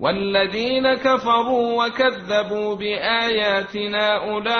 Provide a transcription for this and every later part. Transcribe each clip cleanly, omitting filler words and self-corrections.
والذين كفروا وكذبوا بآياتنا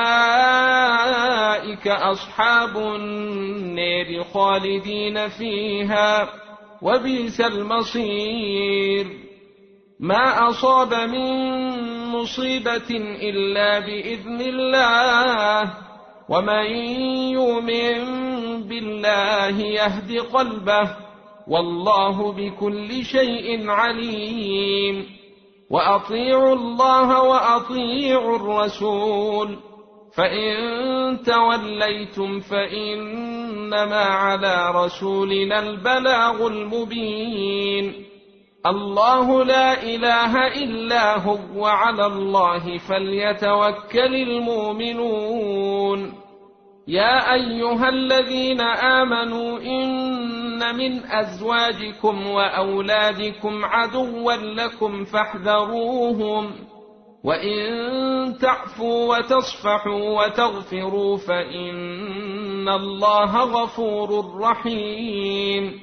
أولئك أصحاب النار خالدين فيها وبئس المصير. ما أصاب من مصيبة إلا بإذن الله، ومن يؤمن بالله يهد قلبه، والله بكل شيء عليم. وأطيعوا الله وأطيعوا الرسول، فإن توليتم فإنما على رسولنا البلاغ المبين. الله لا إله إلا هو وعلى الله فليتوكل المؤمنون. يا أيها الذين آمنوا إن من أزواجكم وأولادكم عدوا لكم فاحذروهم، وإن تعفوا وتصفحوا وتغفروا فإن الله غفور رحيم.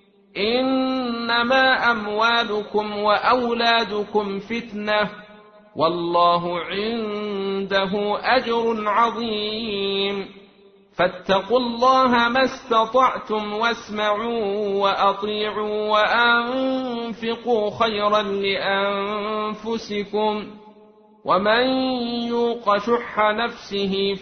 إنما أموالكم وأولادكم فتنة، والله عنده أجر عظيم. فاتقوا الله ما استطعتم واسمعوا وأطيعوا وأنفقوا خيرا لأنفسكم، ومن يوق شح نفسه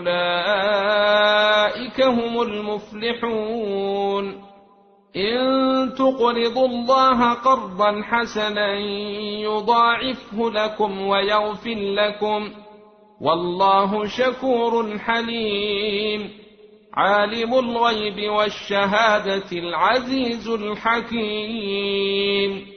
فأولئك هم المفلحون. إن تقرضوا الله قرضا حسنا يضاعفه لكم ويغفر لكم، والله شكور حليم. عالم الغيب والشهادة العزيز الحكيم.